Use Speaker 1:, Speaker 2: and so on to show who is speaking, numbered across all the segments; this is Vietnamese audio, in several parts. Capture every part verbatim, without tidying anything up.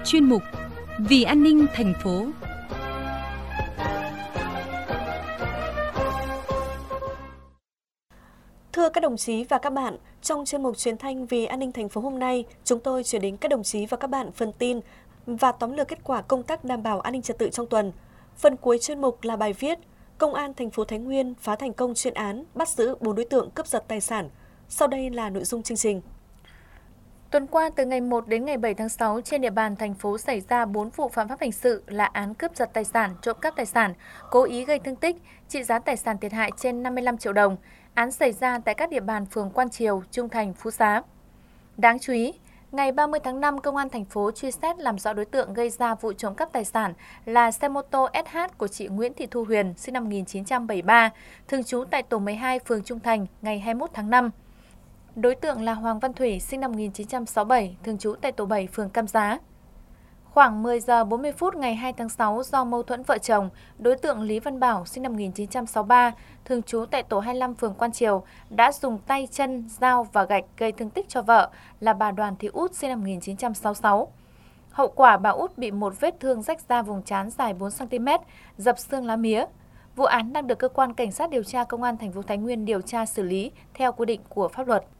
Speaker 1: chuyên mục Vì an ninh thành phố.
Speaker 2: Thưa các đồng chí và các bạn, trong chuyên mục truyền thanh Vì an ninh thành phố hôm nay, chúng tôi chuyển đến các đồng chí và các bạn phần tin và tóm lược kết quả công tác đảm bảo an ninh trật tự trong tuần. Phần cuối chuyên mục là bài viết Công an thành phố Thái Nguyên phá thành công chuyên án bắt giữ bốn đối tượng cướp giật tài sản. Sau đây là nội dung chương trình.
Speaker 3: Tuần qua, từ ngày một đến ngày bảy tháng sáu, trên địa bàn thành phố xảy ra bốn vụ phạm pháp hình sự là án cướp giật tài sản, trộm cắp tài sản, cố ý gây thương tích, trị giá tài sản thiệt hại trên năm mươi lăm triệu đồng. Án xảy ra tại các địa bàn phường Quan Triều, Trung Thành, Phú Xá. Đáng chú ý, ngày ba mươi tháng năm, Công an thành phố truy xét làm rõ đối tượng gây ra vụ trộm cắp tài sản là xe mô tô ét hát của chị Nguyễn Thị Thu Huyền, sinh năm một nghìn chín trăm bảy mươi ba, thường trú tại tổ mười hai, phường Trung Thành, ngày hai mươi mốt tháng năm. Đối tượng là Hoàng Văn Thủy, sinh năm một nghìn chín trăm sáu mươi bảy, thường trú tại tổ bảy, phường Cam Giá. Khoảng mười giờ bốn mươi phút ngày hai tháng sáu, do mâu thuẫn vợ chồng, đối tượng Lý Văn Bảo, sinh năm một nghìn chín trăm sáu mươi ba, thường trú tại tổ hai mươi lăm, phường Quan Triều, đã dùng tay, chân, dao và gạch gây thương tích cho vợ là bà Đoàn Thị Út, sinh năm một nghìn chín trăm sáu mươi sáu. Hậu quả, bà Út bị một vết thương rách da vùng trán dài bốn xăng ti mét, dập xương lá mía. Vụ án đang được cơ quan cảnh sát điều tra Công an thành phố Thái Nguyên điều tra xử lý theo quy định của pháp luật.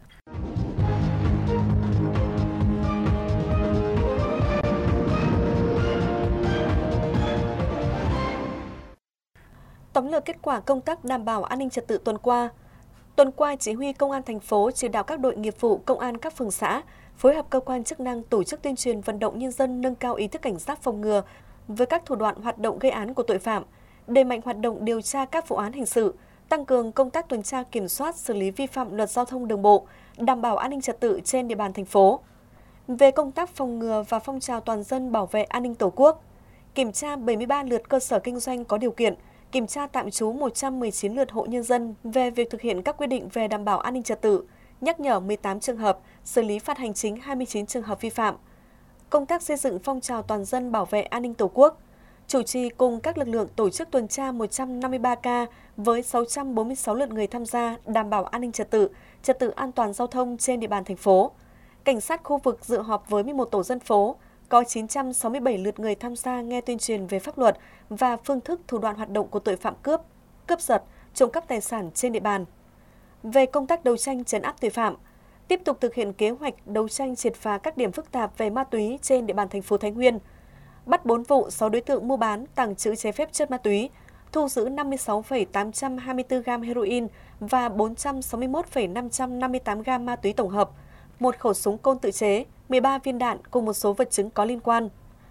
Speaker 2: Tóm lược kết quả công tác đảm bảo an ninh trật tự tuần qua. Tuần qua, Chỉ huy Công an thành phố chỉ đạo các đội nghiệp vụ công an các phường xã phối hợp cơ quan chức năng tổ chức tuyên truyền vận động nhân dân nâng cao ý thức cảnh giác phòng ngừa với các thủ đoạn hoạt động gây án của tội phạm, đẩy mạnh hoạt động điều tra các vụ án hình sự, tăng cường công tác tuần tra kiểm soát xử lý vi phạm luật giao thông đường bộ, đảm bảo an ninh trật tự trên địa bàn thành phố. Về công tác phòng ngừa và phong trào toàn dân bảo vệ an ninh Tổ quốc, kiểm tra bảy mươi ba lượt cơ sở kinh doanh có điều kiện, kiểm tra tạm trú một trăm mười chín lượt hộ nhân dân về việc thực hiện các quy định về đảm bảo an ninh trật tự, nhắc nhở mười tám trường hợp, xử lý phạt hành chính hai mươi chín trường hợp vi phạm. Công tác xây dựng phong trào toàn dân bảo vệ an ninh Tổ quốc, chủ trì cùng các lực lượng tổ chức tuần tra một trăm năm mươi ba ca với sáu trăm bốn mươi sáu lượt người tham gia đảm bảo an ninh trật tự, trật tự an toàn giao thông trên địa bàn thành phố. Cảnh sát khu vực dự họp với mười một tổ dân phố, có chín trăm sáu mươi bảy lượt người tham gia nghe tuyên truyền về pháp luật và phương thức thủ đoạn hoạt động của tội phạm cướp, cướp giật, trộm cắp tài sản trên địa bàn. Về công tác đấu tranh trấn áp tội phạm, tiếp tục thực hiện kế hoạch đấu tranh triệt phá các điểm phức tạp về ma túy trên địa bàn thành phố Thái Nguyên, bắt bốn vụ, sáu đối tượng mua bán, tàng trữ trái phép chất ma túy, thu giữ năm mươi sáu phẩy tám trăm hai mươi tư gam heroin và bốn trăm sáu mươi mốt phẩy năm trăm năm mươi tám gam ma túy tổng hợp, một khẩu súng côn tự chế, mười ba viên đạn cùng một số vật chứng có liên quan.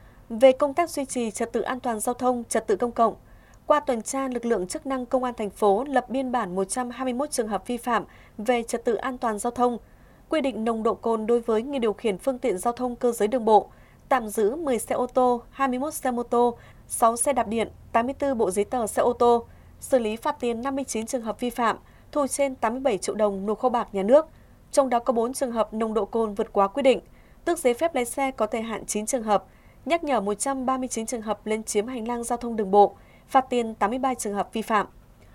Speaker 2: Về công tác duy trì trật tự an toàn giao thông, trật tự công cộng, qua tuần tra, lực lượng chức năng Công an thành phố lập biên bản một trăm hai mươi mốt trường hợp vi phạm về trật tự an toàn giao thông, quy định nồng độ cồn đối với người điều khiển phương tiện giao thông cơ giới đường bộ, tạm giữ mười xe ô tô, hai mươi mốt xe mô tô, sáu xe đạp điện, tám mươi tư bộ giấy tờ xe ô tô, xử lý phạt tiền năm mươi chín trường hợp vi phạm, thu trên tám mươi bảy triệu đồng nộp kho bạc nhà nước. Trong đó có bốn trường hợp nồng độ cồn vượt quá quy định, tước giấy phép lái xe có thời hạn chín trường hợp, nhắc nhở một trăm ba mươi chín trường hợp lấn chiếm hành lang giao thông đường bộ, phạt tiền tám mươi ba trường hợp vi phạm.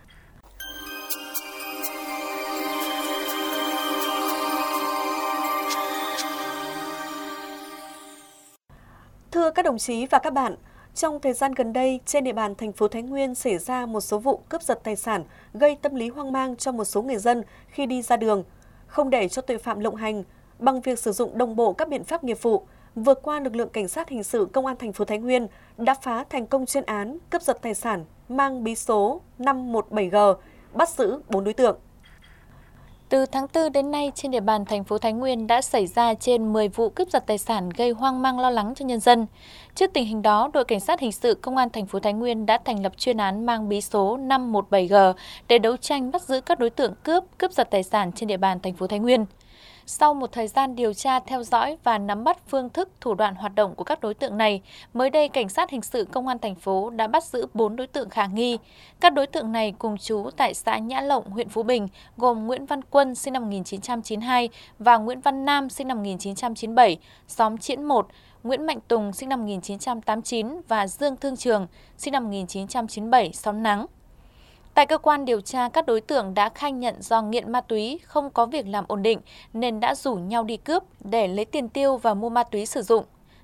Speaker 2: Thưa các đồng chí và các bạn, trong thời gian gần đây, trên địa bàn thành phố Thái Nguyên xảy ra một số vụ cướp giật tài sản gây tâm lý hoang mang cho một số người dân khi đi ra đường. Không để cho tội phạm lộng hành, bằng việc sử dụng đồng bộ các biện pháp nghiệp vụ, vừa qua lực lượng cảnh sát hình sự Công an thành phố Thái Nguyên đã phá thành công chuyên án cướp giật tài sản mang bí số năm một bảy G, bắt giữ bốn đối tượng.
Speaker 3: Từ tháng tư đến nay, trên địa bàn thành phố Thái Nguyên đã xảy ra trên mười vụ cướp giật tài sản gây hoang mang lo lắng cho nhân dân. Trước tình hình đó, đội cảnh sát hình sự Công an thành phố Thái Nguyên đã thành lập chuyên án mang bí số năm một bảy G để đấu tranh bắt giữ các đối tượng cướp, cướp giật tài sản trên địa bàn thành phố Thái Nguyên. Sau một thời gian điều tra, theo dõi và nắm bắt phương thức, thủ đoạn hoạt động của các đối tượng này, mới đây cảnh sát hình sự Công an thành phố đã bắt giữ bốn đối tượng khả nghi. Các đối tượng này cùng trú tại xã Nhã Lộng, huyện Phú Bình, gồm Nguyễn Văn Quân sinh năm một nghìn chín trăm chín mươi hai và Nguyễn Văn Nam sinh năm một nghìn chín trăm chín mươi bảy, xóm Chiễn một, Nguyễn Mạnh Tùng sinh năm một nghìn chín trăm tám mươi chín và Dương Thương Trường sinh năm một nghìn chín trăm chín mươi bảy, xóm Nắng. Tại cơ quan điều tra, các đối tượng đã khai nhận do nghiện ma túy, không có việc làm ổn định nên đã rủ nhau đi cướp để lấy tiền tiêu và mua ma túy sử dụng.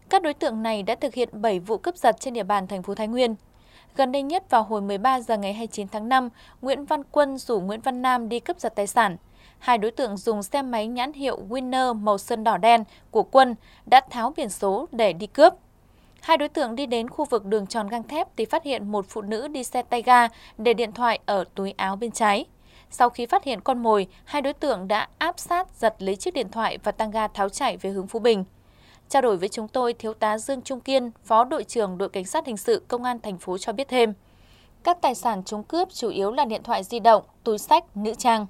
Speaker 3: Các đối tượng này đã thực hiện bảy vụ cướp giật trên địa bàn thành phố Thái Nguyên. Gần đây nhất vào hồi mười ba giờ ngày hai mươi chín tháng năm, Nguyễn Văn Quân rủ Nguyễn Văn Nam đi cướp giật tài sản. Hai đối tượng dùng xe máy nhãn hiệu Winner màu sơn đỏ đen của Quân đã tháo biển số để đi cướp. Hai đối tượng đi đến khu vực đường tròn gang thép thì phát hiện một phụ nữ đi xe tay ga để điện thoại ở túi áo bên trái. Sau khi phát hiện con mồi, hai đối tượng đã áp sát giật lấy chiếc điện thoại và tăng ga tháo chạy về hướng Phú Bình. Trao đổi với chúng tôi, Thiếu tá Dương Trung Kiên, Phó đội trưởng đội Cảnh sát hình sự Công an thành phố cho biết thêm, các tài sản chúng cướp chủ yếu là điện thoại di động, túi xách, nữ trang.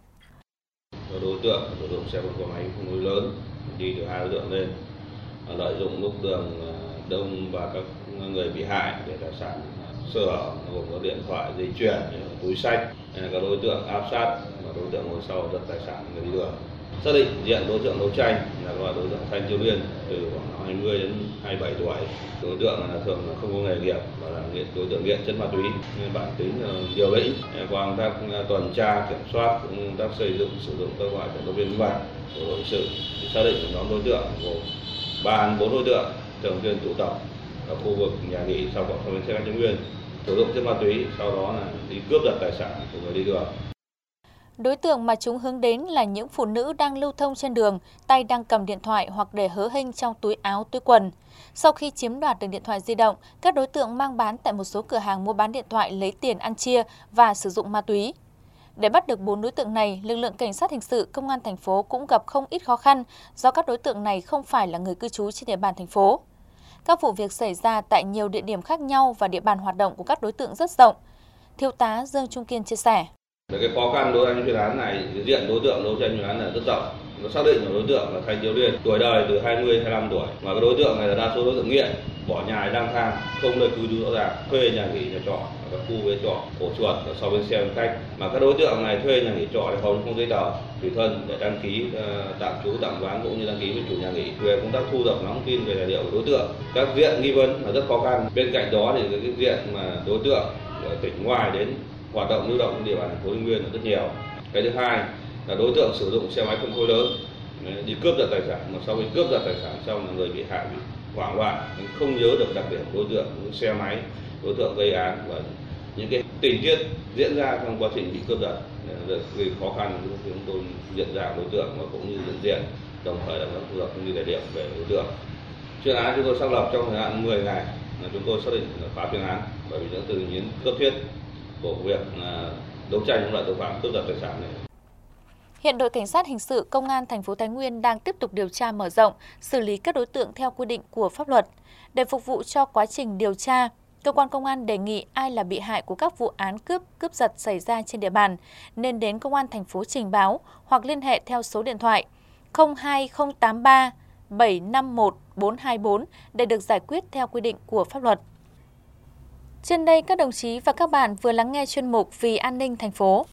Speaker 4: Đối tượng sử dụng xe ô tô máy phân khối lớn đi từ hai đối tượng lên, lợi dụng lúc đường đông và các người bị hại để tài sản sơ hở gồm có điện thoại, dây chuyền, túi xách. Các đối tượng áp sát và đối tượng ngồi sau giật tài sản người đi đường. Xác định diện đối tượng đấu tranh là loại đối tượng thanh thiếu niên từ khoảng hai mươi đến hai mươi bảy tuổi. Đối tượng là thường là không có nghề nghiệp và là đối tượng nghiện chất ma túy, nên bản tính liều lĩnh. Qua công tác tuần tra kiểm soát, công tác xây dựng sử dụng các loại động viên vật của đội hình sự, xác định nhóm đối tượng gồm ba đến bốn đối tượng thường xuyên tụ tập ở khu vực nhà nghỉ sau quảng trường xe Thái Nguyên, sử dụng chất ma túy, sau đó là đi cướp giật tài sản của người đi đường.
Speaker 3: Đối tượng mà chúng hướng đến là những phụ nữ đang lưu thông trên đường, tay đang cầm điện thoại hoặc để hớ hênh trong túi áo, túi quần. Sau khi chiếm đoạt được điện thoại di động, các đối tượng mang bán tại một số cửa hàng mua bán điện thoại lấy tiền ăn chia và sử dụng ma túy. Để bắt được bốn đối tượng này, lực lượng Cảnh sát hình sự Công an thành phố cũng gặp không ít khó khăn do các đối tượng này không phải là người cư trú trên địa bàn thành phố. Các vụ việc xảy ra tại nhiều địa điểm khác nhau và địa bàn hoạt động của các đối tượng rất rộng. Thiếu tá Dương Trung Kiên chia sẻ.
Speaker 4: Cái khó khăn đối với chuyên án này, diện đối tượng đấu tranh chuyên án là rất rộng. Nó xác định là đối tượng là thanh thiếu niên, tuổi đời từ hai mươi đến hai mươi lăm tuổi. Và cái đối tượng này là đa số đối tượng nghiện, bỏ nhà lang thang, không nơi cư trú rõ ràng, thuê nhà nghỉ, nhà trọ, các khu bến trọ, ổ chuột ở sau bến xe bến khách. Mà các đối tượng này thuê nhà nghỉ trọ thì hầu không giấy tờ tùy thân để đăng ký uh, tạm trú tạm vắng cũng như đăng ký với chủ nhà nghỉ. Về công tác thu thập nắm tin về tài liệu của đối tượng, các diện nghi vấn là rất khó khăn. Bên cạnh đó thì cái diện mà đối tượng ở tỉnh ngoài đến hoạt động lưu động trên địa bàn thành phố Thái Nguyên là rất nhiều. Cái thứ hai là đối tượng sử dụng xe máy phân khối lớn đi cướp giật tài sản, mà sau khi cướp giật tài sản xong là người bị hại bị hoảng loạn, không nhớ được đặc điểm đối tượng, những xe máy đối tượng gây án và những cái tình tiết diễn ra trong quá trình bị cướp giật gây khó khăn cho chúng tôi nhận dạng đối tượng và cũng như nhận diện, đồng thời là thu thập thông tin tài liệu về đối tượng. Chuyên án chúng tôi xác lập trong thời hạn mười ngày là chúng tôi xác định là phá chuyên án, bởi vì những từ nhiên cấp thiết của việc đấu tranh với loại tội phạm cướp giật tài sản này.
Speaker 3: Hiện đội Cảnh sát hình sự Công an thành phố Thái Nguyên đang tiếp tục điều tra mở rộng, xử lý các đối tượng theo quy định của pháp luật. Để phục vụ cho quá trình điều tra, cơ quan công an đề nghị ai là bị hại của các vụ án cướp, cướp giật xảy ra trên địa bàn nên đến công an thành phố trình báo hoặc liên hệ theo số điện thoại không hai không tám ba bảy năm một bốn hai bốn để được giải quyết theo quy định của pháp luật. Trên đây các đồng chí và các bạn vừa lắng nghe chuyên mục Vì an ninh thành phố.